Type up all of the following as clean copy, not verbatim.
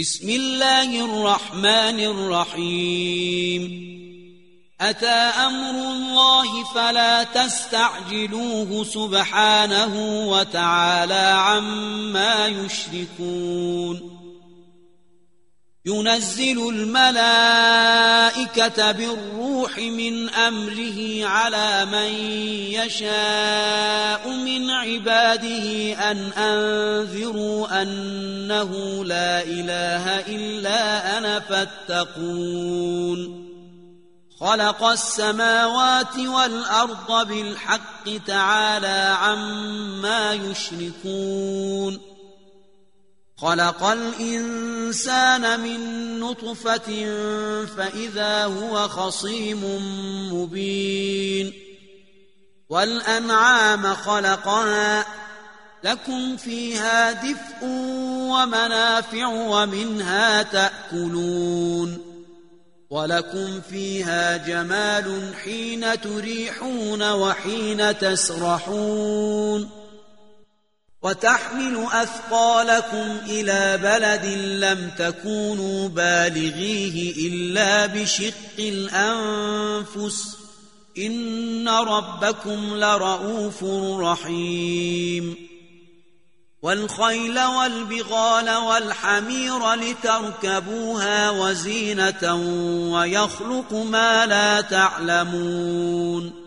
بسم الله الرحمن الرحيم أتى أمر الله فلا تستعجلوه سبحانه وتعالى عما يشركون ينزل الملائكة بالروح من أمره على من يشاء من عباده أن أنذروا أنه لا إله إلا أنا فاتقون خلق السماوات والأرض بالحق تعالى عما يشركون خلق الإنسان من نطفة فإذا هو خصيم مبين والأنعام خلقها لكم فيها دفء ومنافع ومنها تأكلون ولكم فيها جمال حين تريحون وحين تسرحون وتحمل أثقالكم إلى بلد لم تكونوا بالغيه إلا بشق الأنفس إن ربكم لرؤوف رحيم والخيل والبغال والحمير لتركبوها وزينة ويخلق ما لا تعلمون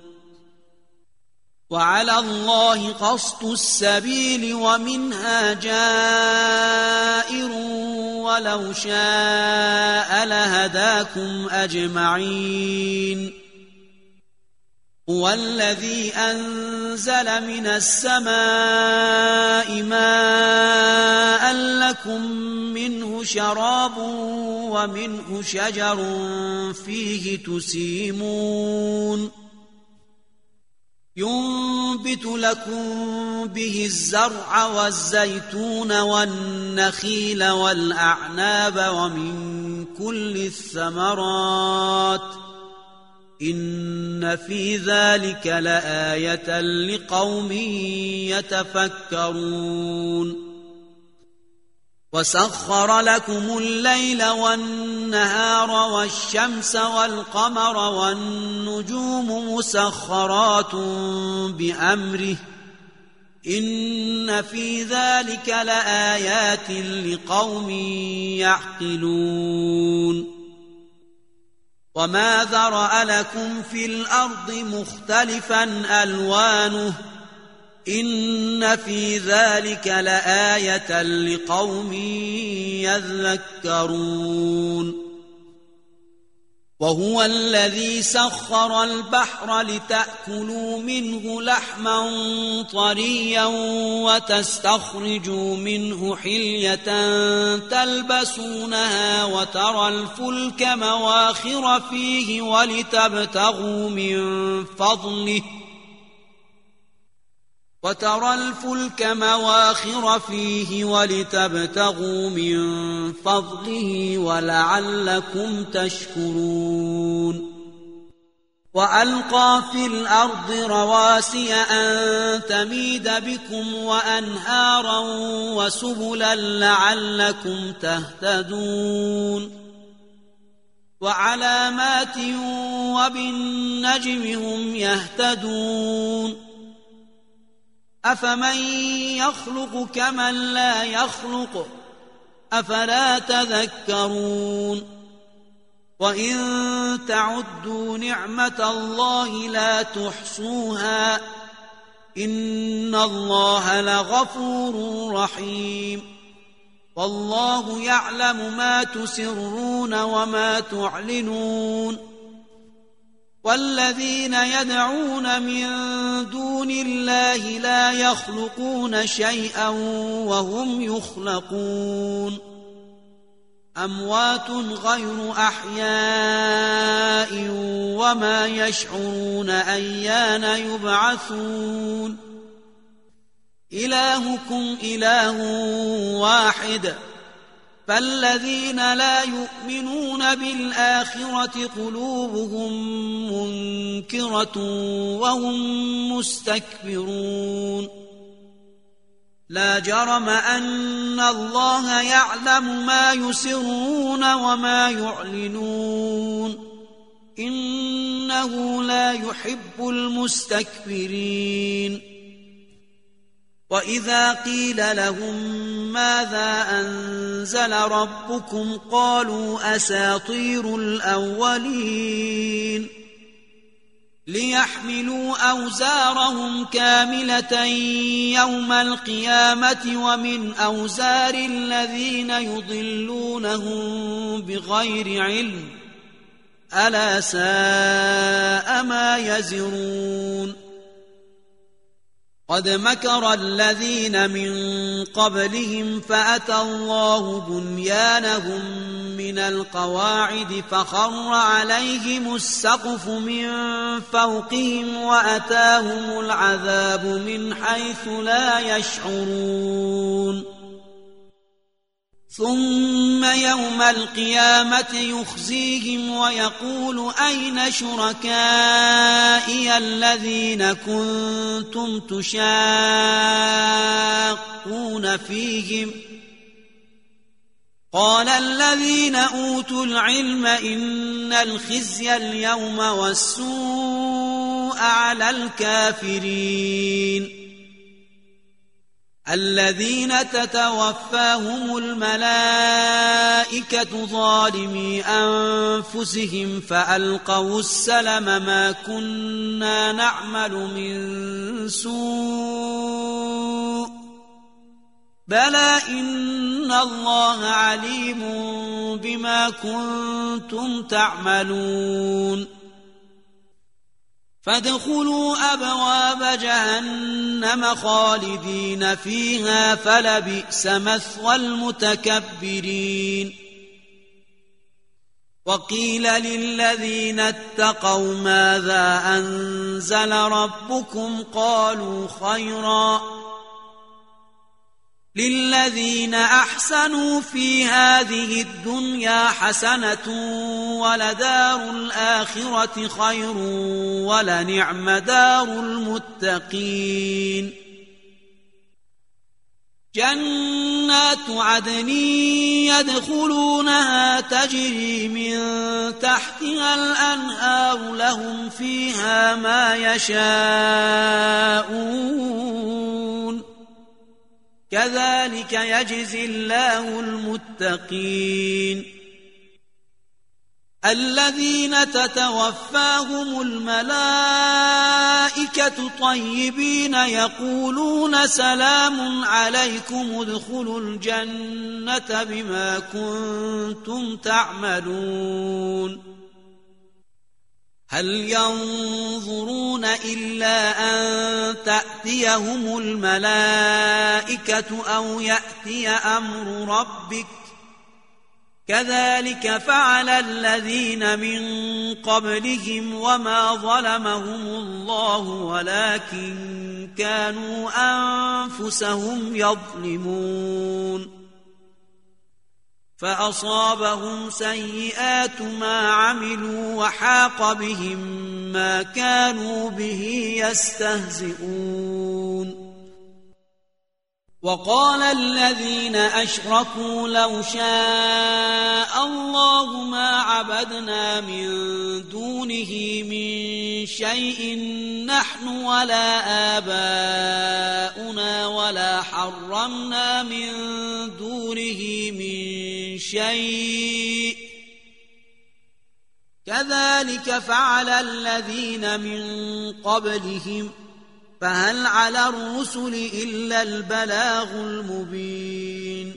وعلى الله قصد السبيل ومنها جائر ولو شاء لهداكم أجمعين هو الذي أنزل من السماء ماء لكم منه شراب ومنه شجر فيه تسيمون ينبت لكم به الزرع والزيتون والنخيل والأعناب ومن كل الثمرات إن في ذلك لآية لقوم يتفكرون وسخر لكم الليل والنهار والشمس والقمر والنجوم مسخرات بأمره إن في ذلك لآيات لقوم يعقلون وما ذرأ لكم في الأرض مختلفا ألوانه إن في ذلك لآية لقوم يذكرون وهو الذي سخر البحر لتأكلوا منه لحما طريا وتستخرجوا منه حلية تلبسونها وترى الفلك مواخر فيه ولتبتغوا من فضله ولعلكم تشكرون وألقى في الأرض رواسي أن تميد بكم وأنهارا وسبلا لعلكم تهتدون وعلامات وبالنجم هم يهتدون أفمن يخلق كمن لا يخلق أفلا تذكرون وإن تعدوا نعمة الله لا تحصوها إن الله لغفور رحيم والله يعلم ما تسرون وما تعلنون والذين يدعون من دون الله لا يخلقون شيئا وهم يخلقون أموات غير أحياء وما يشعرون أيان يبعثون إلهكم إله واحد فالذين لا يؤمنون بالآخرة قلوبهم منكرة وهم مستكبرون لا جرم أن الله يعلم ما يسرون وما يعلنون إنه لا يحب المستكبرين وإذا قيل لهم ماذا أنزل ربكم قالوا أساطير الأولين ليحملوا أوزارهم كاملة يوم القيامة ومن أوزار الذين يضلونهم بغير علم ألا ساء ما يزرون قد مكر الذين من قبلهم فأتى الله بنيانهم من القواعد فخر عليهم السقف من فوقهم وأتاهم العذاب من حيث لا يشعرون ثم يوم القيامة يخزيهم ويقول أين شركائي الذين كنتم تشاقون فيهم قال الذين أوتوا العلم إن الخزي اليوم والسوء على الكافرين الذين تتوفاهم الملائكة ظالمي أنفسهم فألقوا السلم ما كنا نعمل من سوء بلى إن الله عليم بما كنتم تعملون فادخلوا أبواب جهنم خالدين فيها فلبئس مثوى المتكبرين وقيل للذين اتقوا ماذا أنزل ربكم قالوا خيرا للذين أحسنوا في هذه الدنيا حسنة ولدار الآخرة خير ولنعم دار المتقين جنات عدن يدخلونها تجري من تحتها الأنهار لهم فيها ما يشاءون كذلك يجزي الله المتقين الذين تتوفاهم الملائكة طيبين يقولون سلام عليكم ادخلوا الجنة بما كنتم تعملون هل ينظرون إلا أن تأتيهم الملائكة أو يأتي أمر ربك كذلك فعل الذين من قبلهم وما ظلمهم الله ولكن كانوا أنفسهم يظلمون فأصابهم سيئات ما عملوا وحاق بهم ما كانوا به يستهزئون وقال الذين أشركوا لو شاء الله ما عبدنا من دونه من شيء نحن ولا آباؤنا ولا حرمنا من دونه من شيء كذلك فعل الذين من قبلهم فهل على الرسل إلا البلاغ المبين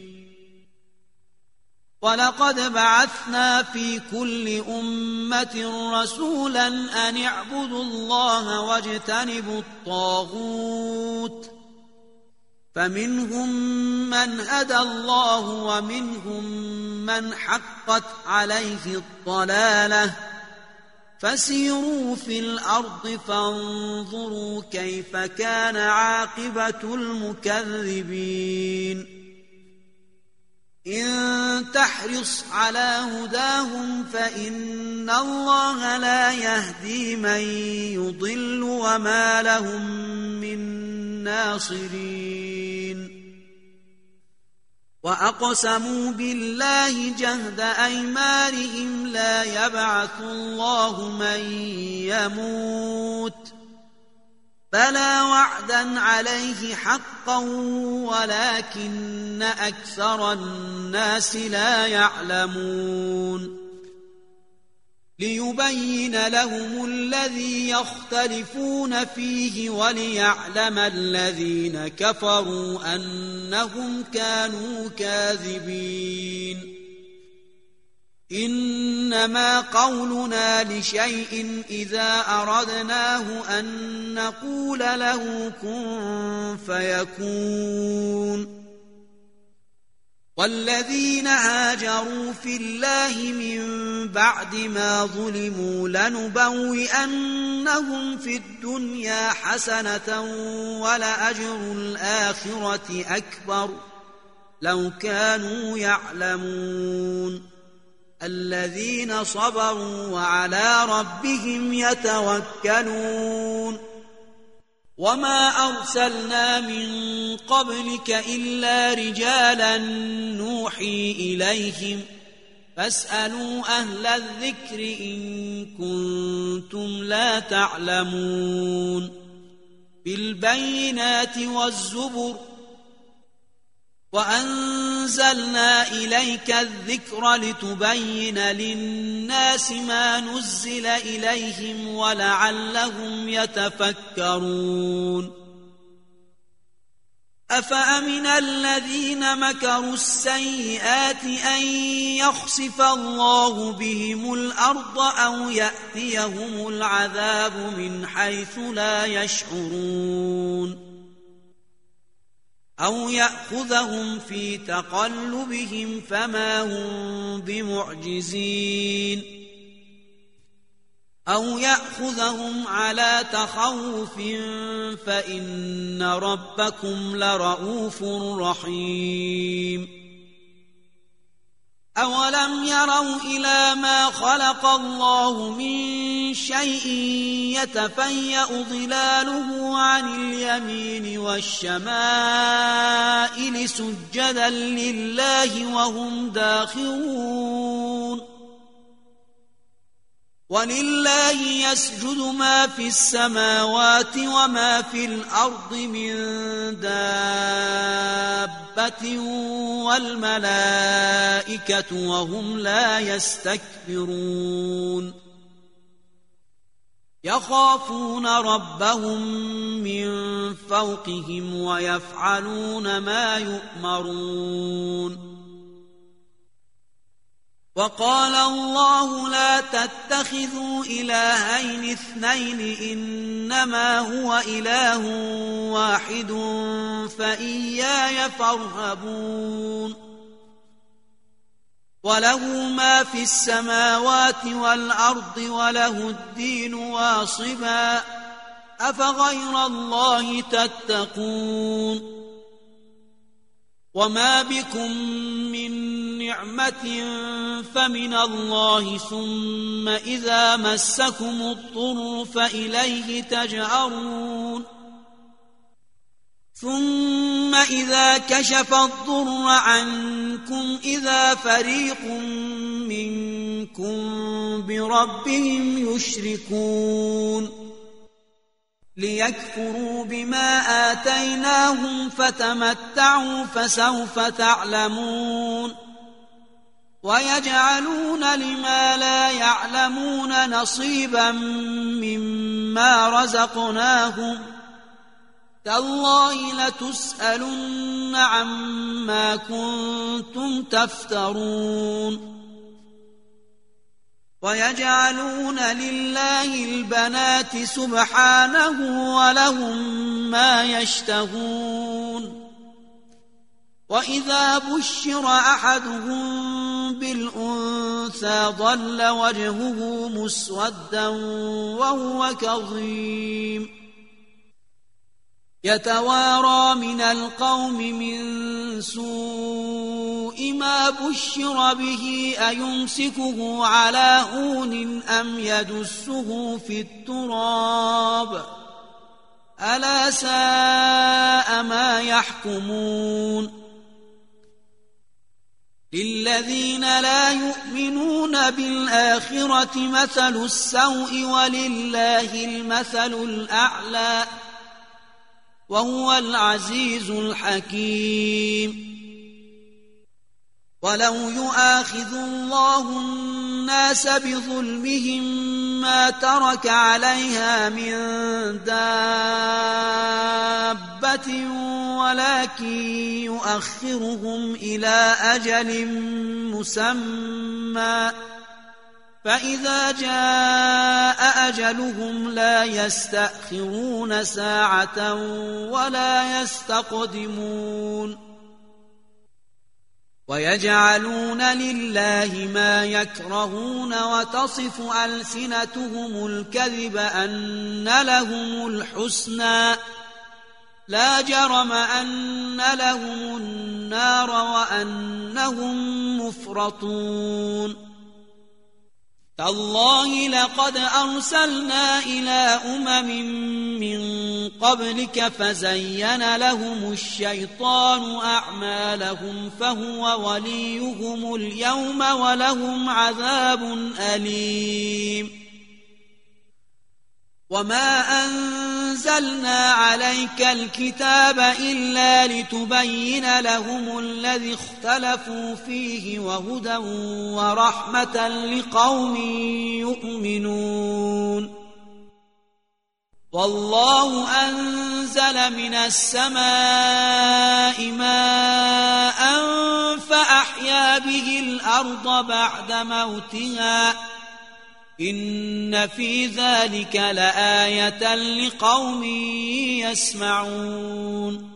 ولقد بعثنا في كل أمة رسولا أن اعبدوا الله واجتنبوا الطاغوت فمنهم من هدى الله ومنهم من حقت عليه الضلالة فسيروا في الأرض فانظروا كيف كان عاقبة المكذبين إن تحرص على هداهم فإن الله لا يهدي من يضل وما لهم من ناصرين وأقسموا بالله جهد أيمانهم لا يبعث الله من يموت بلى وعدا عليه حقا ولكن أكثر الناس لا يعلمون ليبين لهم الذي يختلفون فيه وليعلم الذين كفروا أنهم كانوا كاذبين إنما قولنا لشيء إذا أردناه أن نقول له كن فيكون والذين هاجروا في الله من بعد ما ظلموا لنبوئنهم في الدنيا حسنة ولأجر الآخرة أكبر لو كانوا يعلمون الذين صبروا وعلى ربهم يتوكلون وما أرسلنا من قبلك إلا رجالا نوحي إليهم فاسألوا أهل الذكر إن كنتم لا تعلمون بالبينات والزبر وأنزلنا إليك الذكر لتبين للناس ما نزل إليهم ولعلهم يتفكرون أفأمن الذين مكروا السيئات أن يخسف الله بهم الأرض أو يأتيهم العذاب من حيث لا يشعرون أو يأخذهم في تقلبهم فما هم بمعجزين أو يأخذهم على تخوف فإن ربكم لرؤوف رحيم أولم يروا إلى ما خلق الله من شيء يتفيأ ظلاله عن اليمين والشمائل سجدا لله وهم داخرون ولله يسجد ما في السماوات وما في الأرض من دابة والملائكة وهم لا يستكبرون يخافون ربهم من فوقهم ويفعلون ما يؤمرون وقال الله لا تتخذوا إلهين اثنين إنما هو إله واحد فإياي فارهبون وله ما في السماوات والأرض وله الدين واصبا أفغير الله تتقون وما بكم من نعمة فمن الله ثم إذا مسكم الضر فإليه تجأرون ثم إذا كشف الضر عنكم إذا فريق منكم بربهم يشركون ليكفروا بما آتيناهم فتمتعوا فسوف تعلمون ويجعلون لما لا يعلمون نصيبا مما رزقناهم تالله لتسألن عما كنتم تفترون ويجعلون لله البنات سبحانه ولهم ما يشتهون وإذا بشر أحدهم بالأنثى ظل وجهه مسودا وهو كظيم يتوارى من القوم من سوء ما بشر به أيمسكه على هون أم يدسه في التراب ألا ساء ما يحكمون للذين لا يؤمنون بالآخرة مثل السوء ولله المثل الأعلى وهو العزيز الحكيم. ولو يؤاخذ الله الناس بظلمهم ما ترك عليها من دابة ولكن يؤخرهم إلى أجل مسمى فإذا جاء أجلهم لا يستأخرون ساعة ولا يستقدمون. ويجعلون لله ما يكرهون وتصف ألسنتهم الكذب أن لهم الحسنى لا جرم أن لهم النار وأنهم مفرطون. تالله لقد أرسلنا إلى من قبلك فزين لهم الشيطان أعمالهم فهو وليهم اليوم ولهم عذاب أليم. وما أنزلنا عليك الكتاب إلا لتبين لهم الذي اختلفوا فيه وهدى ورحمة لقوم يؤمنون. والله أنزل من السماء ماء فأحيا به الأرض بعد موتها إن في ذلك لآية لقوم يسمعون.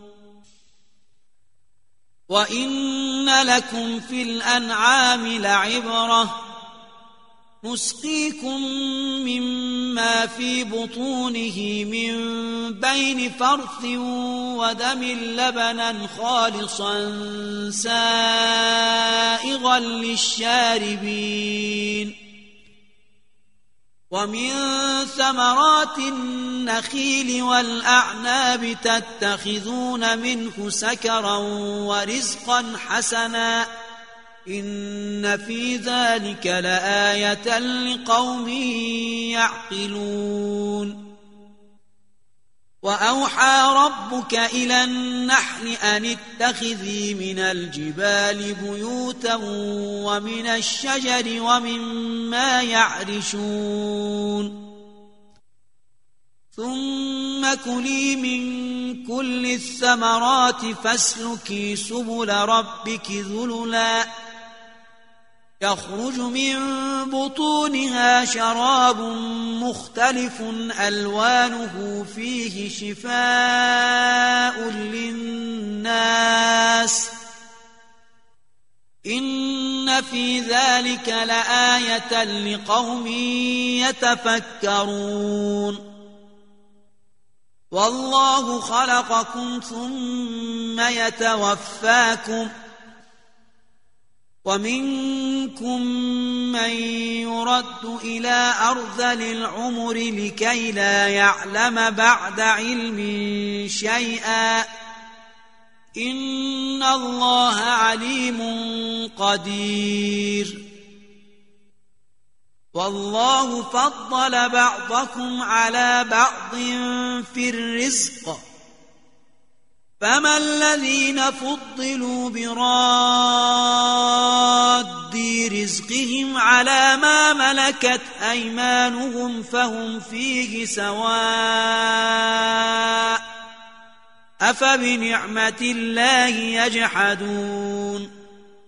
وإن لكم في الأنعام لعبرة نسقيكم مما في بطونه من بين فرث ودم لبنا خالصا سائغا للشاربين ومن ثمرات النخيل والأعناب تتخذون منه سكرا ورزقا حسنا إن في ذلك لآية لقوم يعقلون. وأوحى ربك إلى النحل أن اتخذي من الجبال بيوتا ومن الشجر ومما يعرشون ثم كلي من كل الثمرات فاسلكي سبل ربك ذللا يخرج من بطونها شراب مختلف ألوانه فيه شفاء للناس إن في ذلك لآية لقوم يتفكرون. والله خلقكم ثم يتوفاكم ومنكم من يرد إلى أرذل العمر لكي لا يعلم بعد علم شيئا إن الله عليم قدير. والله فضل بعضكم على بعض في الرزق فما الذين فضلوا براد رزقهم على ما ملكت أيمانهم فهم فيه سواء أفبنعمة الله يجحدون.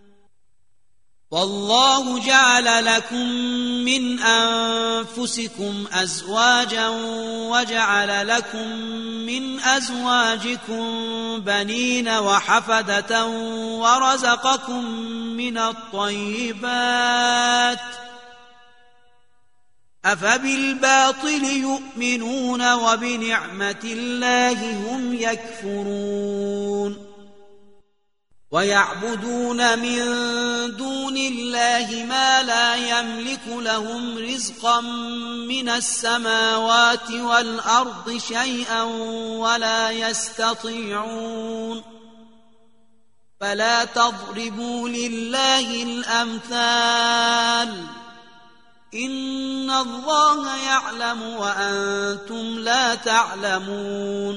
والله جعل لكم من أنفسكم أزواجا وجعل لكم من أزواجكم بنين وحفدة ورزقكم من الطيبات أفبالباطل يؤمنون وبنعمة الله هم يكفرون. ويعبدون من دون الله ما لا يملك لهم رزقا من السماوات والأرض شيئا ولا يستطيعون. فلا تضربوا لله الأمثال إن الله يعلم وأنتم لا تعلمون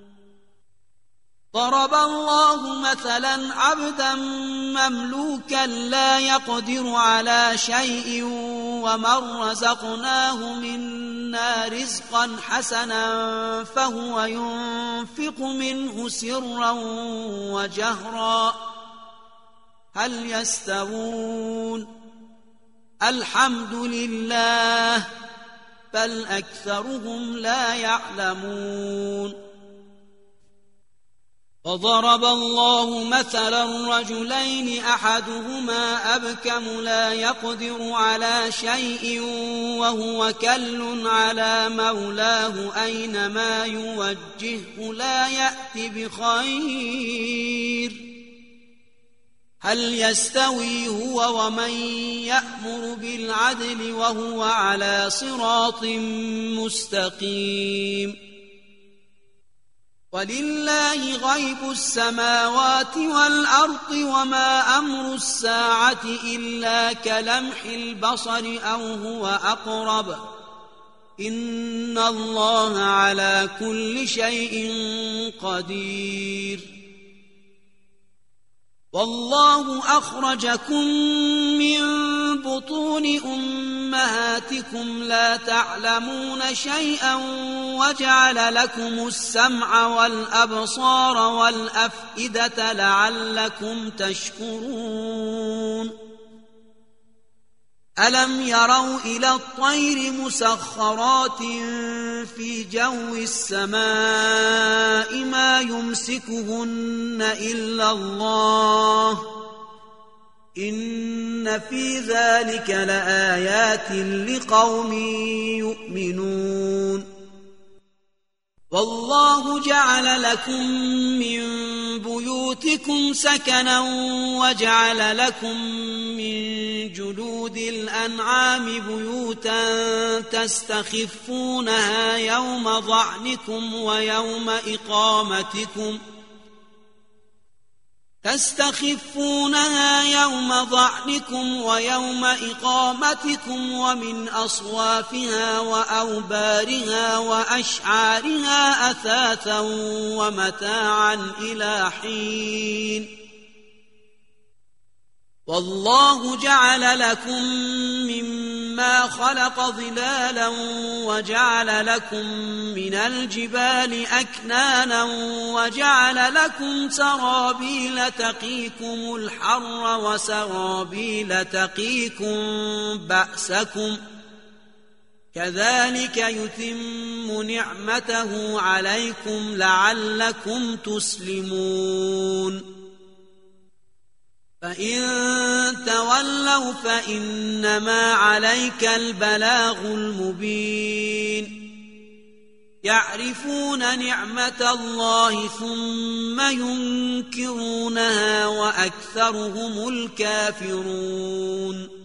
ضرب الله مثلا عبدا مملوكا لا يقدر على شيء ومن رزقناه منا رزقا حسنا فهو ينفق منه سرا وجهرا هل يستوون الحمد لله بل أكثرهم لا يعلمون وضرب الله مثلا رجلين أحدهما أبكم لا يقدر على شيء وهو كل على مولاه أينما يوجهه لا يأتي بخير هل يستوي هو ومن يأمر بالعدل وهو على صراط مستقيم ولله غيب السماوات والأرض وما أمر الساعة إلا كلمح البصر أو هو أقرب إن الله على كل شيء قدير والله أخرجكم من بطون أمهاتكم لا تعلمون شيئا وجعل لكم السمع والأبصار والأفئدة لعلكم تشكرون ألم يروا إلى الطير مسخرات في جو السماء ما يمسكهن إلا الله إن في ذلك لآيات لقوم يؤمنون والله جعل لكم من بيوتكم سكنا وجعل لكم من جلود الأنعام بيوتا تستخفونها يوم ظعنكم ويوم إقامتكم ومن أصوافها وأوبارها وأشعارها أثاثا ومتاعا إلى حين والله جعل لكم مما خلق ظلالا وجعل لكم من الجبال أكنانا وجعل لكم سرابيل تقيكم الحر وسرابيل تقيكم بأسكم كذلك يتم نعمته عليكم لعلكم تسلمون فإن تولوا فإنما عليك البلاغ المبين يعرفون نعمة الله ثم ينكرونها وأكثرهم الكافرون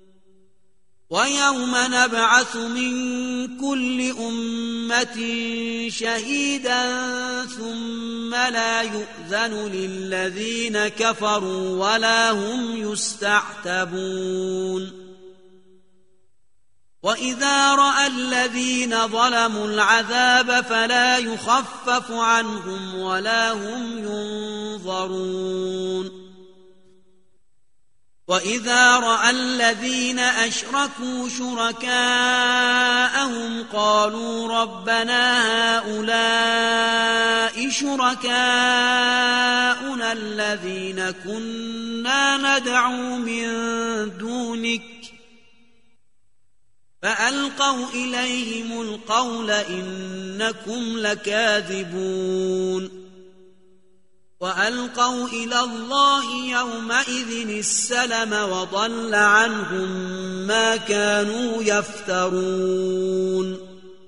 ويوم نبعث من كل أمة شهيدا ثم لا يؤذن للذين كفروا ولا هم يستعتبون وإذا رأى الذين ظلموا العذاب فلا يخفف عنهم ولا هم ينظرون وإذا رأى الذين أشركوا شركاءهم قالوا ربنا هؤلاء شركاؤنا الذين كنا ندعو من دونك فألقوا إليهم القول إنكم لكاذبون وألقوا إلى الله يومئذ السلم وضل عنهم ما كانوا يفترون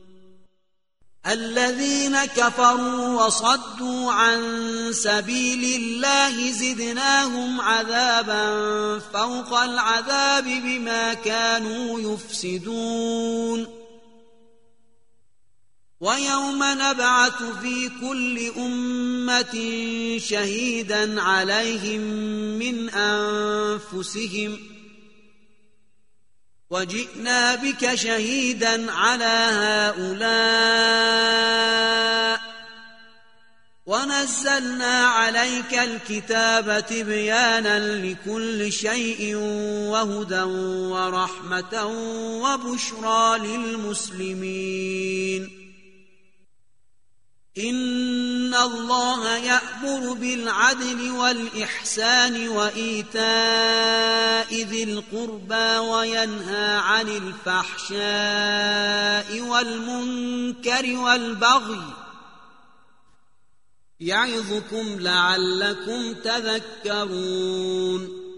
الذين كفروا وصدوا عن سبيل الله زدناهم عذابا فوق العذاب بما كانوا يفسدون ويوم نبعث في كل أمة شهيدا عليهم من أنفسهم وجئنا بك شهيدا على هؤلاء ونزلنا عليك الكتاب تبيانا لكل شيء وهدى ورحمة وبشرى للمسلمين إن الله يأمر بالعدل والإحسان وإيتاء ذي القربى وينهى عن الفحشاء والمنكر والبغي يعظكم لعلكم تذكرون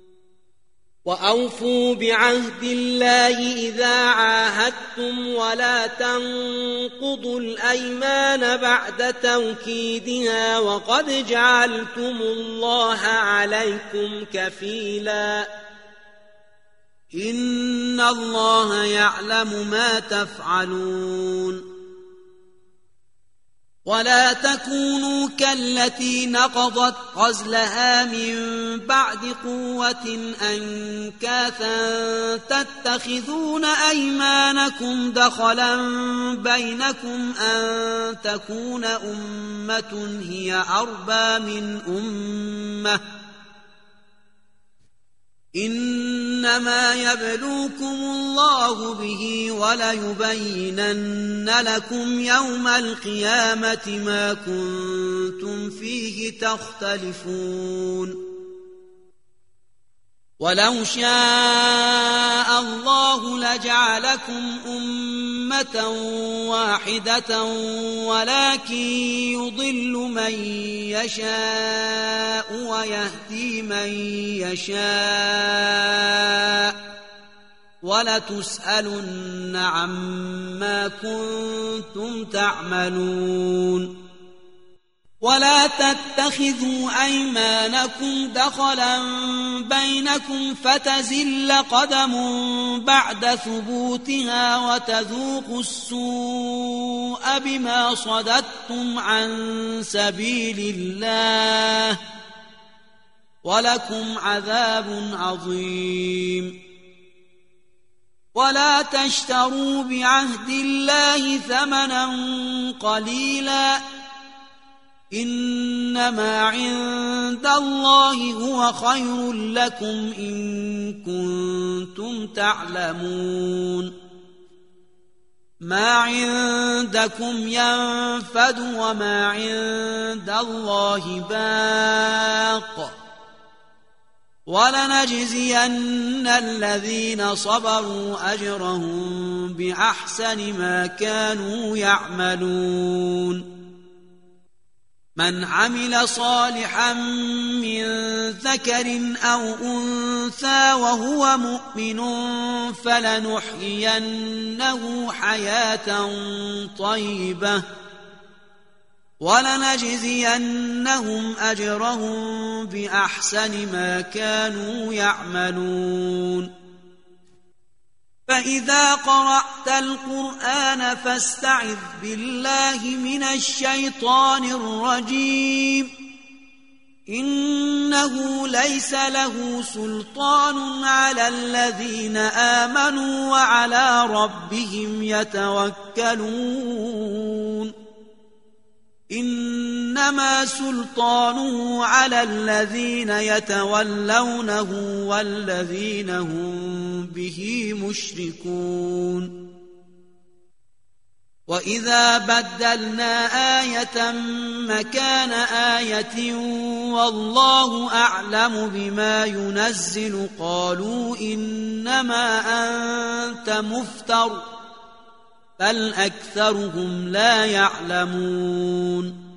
وأوفوا بعهد الله إذا عاهدتم ولا تنقضوا الأيمان بعد توكيدها وقد جعلتم الله عليكم كفيلا إن الله يعلم ما تفعلون ولا تكونوا كالتي نقضت غزلها من بعد قوة أنكاثا تتخذون أيمانكم دخلا بينكم أن تكون أمة هي أربى من أمة إنما يبلوكم الله به وليبينن لكم يوم القيامة ما كنتم فيه تختلفون ولو شاء الله لجعلكم أمة واحدة ولكن يضل من يشاء ويهدي من يشاء ولتسألن عما كنتم تعملون ولا تتخذوا أيمانكم دخلا بينكم فتزل قدم بعد ثبوتها وتذوقوا السوء بما صددتم عن سبيل الله ولكم عذاب عظيم ولا تشتروا بعهد الله ثمنا قليلا إنما عند الله هو خير لكم إن كنتم تعلمون ما عندكم ينفد وما عند الله باق ولنجزين الذين صبروا أجرهم بأحسن ما كانوا يعملون من عمل صالحا من ذكر أو أنثى وهو مؤمن فلنحيينه حياة طيبة ولنجزينهم أجرهم بأحسن ما كانوا يعملون فإذا قرأت القرآن فاستعذ بالله من الشيطان الرجيم إنه ليس له سلطان على الذين آمنوا وعلى ربهم يتوكلون إنما سلطانه على الذين يتولونه والذين هم به مشركون وإذا بدلنا آية مكان آية والله أعلم بما ينزل قالوا إنما أنت مفتر بل أكثرهم لا يعلمون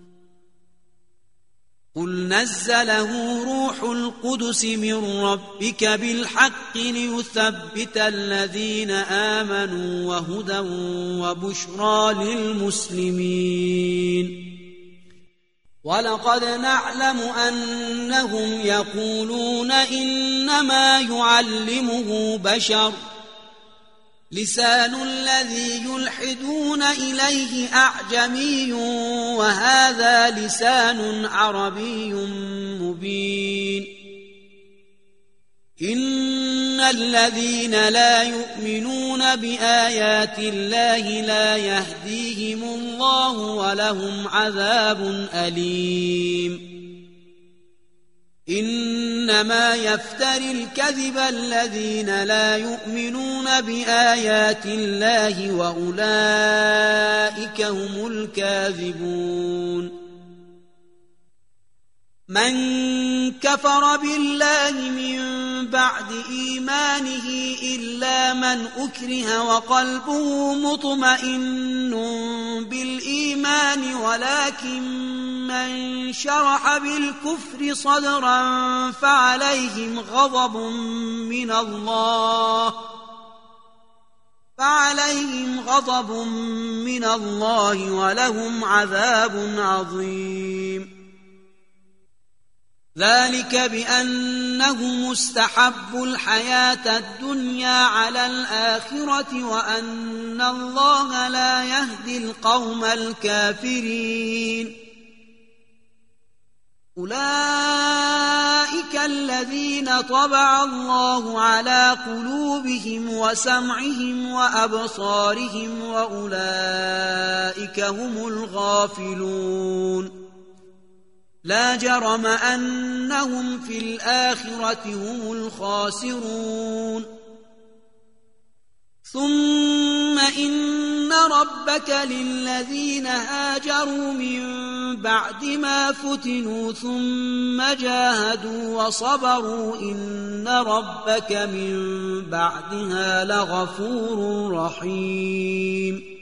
قل نزله روح القدس من ربك بالحق ليثبت الذين آمنوا وهدى وبشرى للمسلمين ولقد نعلم أنهم يقولون إنما يعلمه بشر لسان الذي يلحدون إليه أعجمي وهذا لسان عربي مبين إن الذين لا يؤمنون بآيات الله لا يهديهم الله ولهم عذاب أليم إنما يفتري الكذب الذين لا يؤمنون بآيات الله وأولئك هم الكاذبون من كفر بالله من بعد إيمانه إلا من أكره وقلبه مطمئن بالإيمان ولكن من شرح بالكفر صدرا فعليهم غضب من الله ولهم عذاب عظيم ذلك بأنهم استحبوا الحياة الدنيا على الآخرة وأن الله لا يهدي القوم الكافرين أولئك الذين طبع الله على قلوبهم وسمعهم وأبصارهم وأولئك هم الغافلون لا جرم أنهم في الآخرة هم الخاسرون ثم إن ربك للذين هاجروا من بعد ما فتنوا ثم جاهدوا وصبروا إن ربك من بعدها لغفور رحيم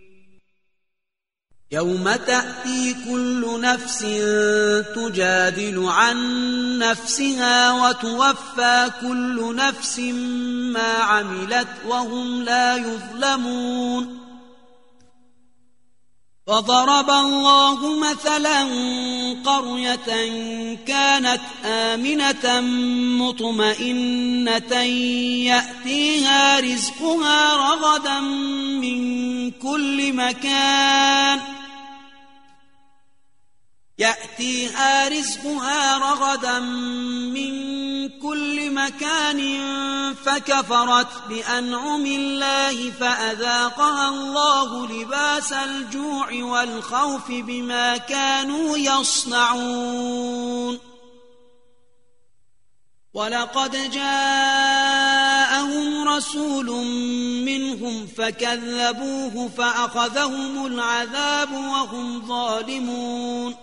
يوم تأتي كل نفس تجادل عن نفسها وتوفى كل نفس ما عملت وهم لا يظلمون وضرب الله مثلا قرية كانت آمنة مطمئنة يأتيها رزقها رغدا من كل مكان فكفرت بأنعم الله فأذاقها الله لباس الجوع والخوف بما كانوا يصنعون ولقد جاءهم رسول منهم فكذبوه فأخذهم العذاب وهم ظالمون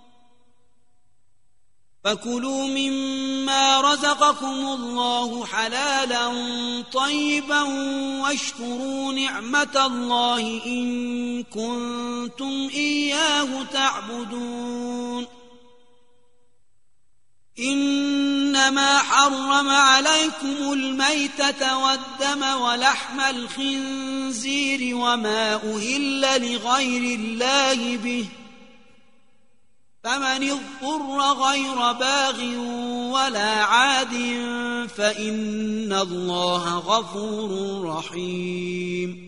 فكلوا مما رزقكم الله حلالا طيبا واشكروا نعمة الله إن كنتم إياه تعبدون إنما حرم عليكم الميتة والدم ولحم الخنزير وما أهل لغير الله به فمن اضطر غير باغ ولا عاد فإن الله غفور رحيم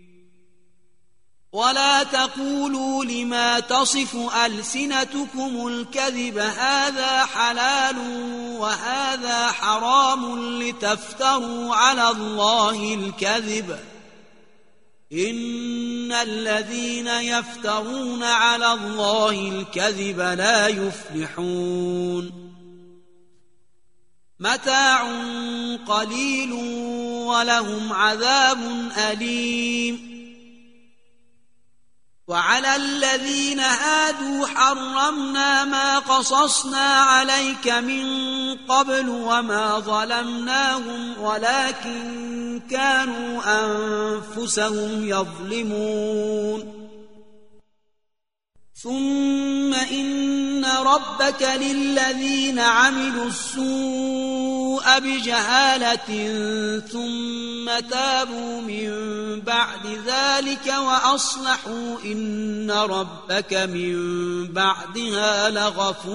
ولا تقولوا لما تصف ألسنتكم الكذب هذا حلال وهذا حرام لتفتروا على الله الكذب إن الذين يفترون على الله الكذب لا يفلحون متاع قليل ولهم عذاب أليم وعلى الذين هادوا حرمنا ما قصصنا عليك من قبل وما ظلمناهم ولكن كانوا أنفسهم يظلمون ثم إن ربك للذين عملوا السوء بجهالة ثم تابوا من بعد ذلك وأصلحوا إن ربك من بعدها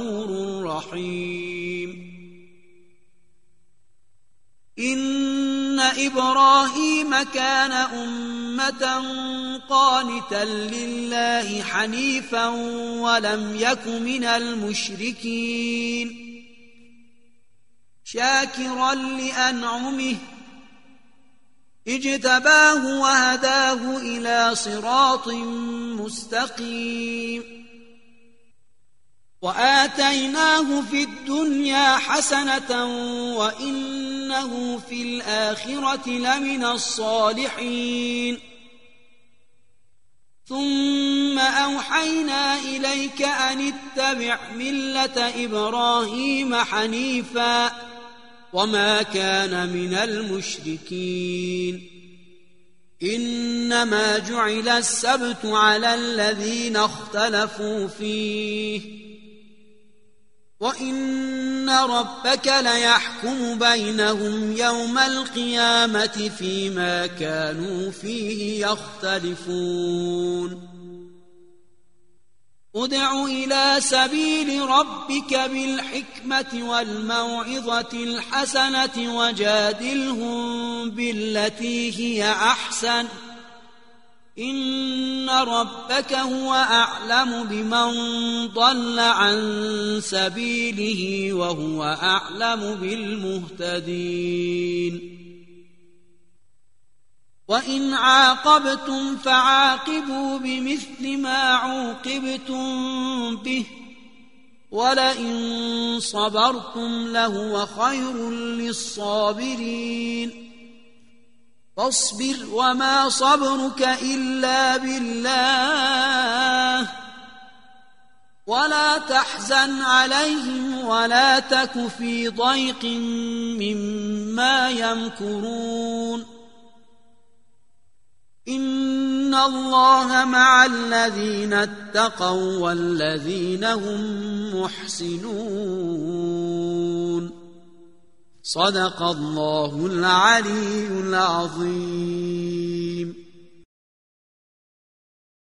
لغفور رحيم إن إن إبراهيم كان أمة قانتا لله حنيفا ولم يك من المشركين شاكرا لأنعمه اجتباه وهداه إلى صراط مستقيم وآتيناه في الدنيا حسنة وإنه في الآخرة لمن الصالحين ثم أوحينا إليك أن اتبع ملة إبراهيم حنيفا وما كان من المشركين إنما جعل السبت على الذين اختلفوا فيه وإن ربك ليحكم بينهم يوم القيامة فيما كانوا فيه يختلفون ادع إلى سبيل ربك بالحكمة والموعظة الحسنة وجادلهم بالتي هي أحسن إن ربك هو أعلم بمن ضل عن سبيله وهو أعلم بالمهتدين وإن عاقبتم فعاقبوا بمثل ما عوقبتم به ولئن صبرتم لهو خير للصابرين فاصبر وما صبرك إلا بالله ولا تحزن عليهم ولا تك في ضيق مما يمكرون إن الله مع الذين اتقوا والذين هم محسنون صدق الله العلي العظيم.